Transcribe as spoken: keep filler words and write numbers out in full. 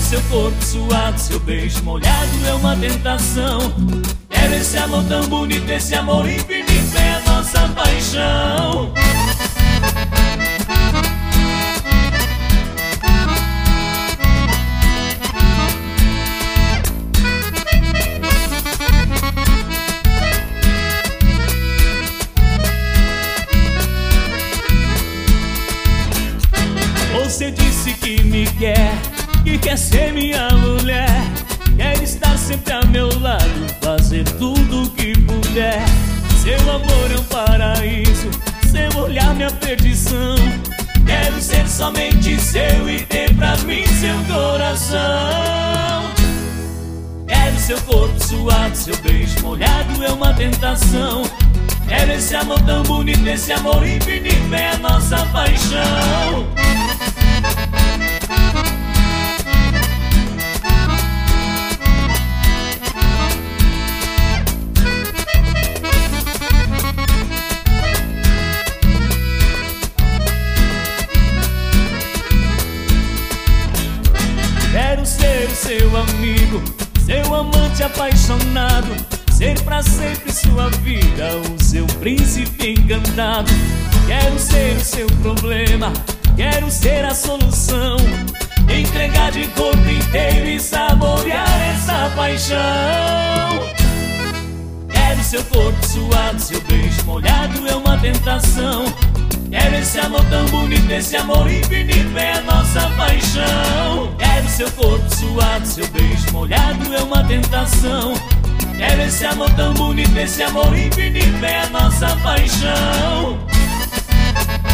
seu corpo suado, seu beijo molhado é uma tentação. Quero esse amor tão bonito, esse amor infinito é a nossa paixão. Você disse que me quer, que quer ser minha mulher. Quer estar sempre a meu lado, fazer tudo o que puder. Seu amor é um paraíso, seu olhar minha perdição. Quero ser somente seu e ter pra mim seu coração. Quero seu corpo suado, seu beijo molhado é uma tentação. Quero esse amor tão bonito, esse amor infinito é a nossa paixão. Quero ser seu amigo, seu amante apaixonado, ser pra sempre sua vida, o seu príncipe encantado. Quero ser o seu problema, quero ser a solução, entregar de corpo inteiro e saborear essa paixão. Quero seu corpo suado, seu beijo molhado é uma tentação. Quero esse amor tão bonito, esse amor infinito é a nossa paixão. Quero seu corpo suado, seu beijo molhado é uma tentação. Quero esse amor tão bonito, esse amor infinito é a nossa paixão.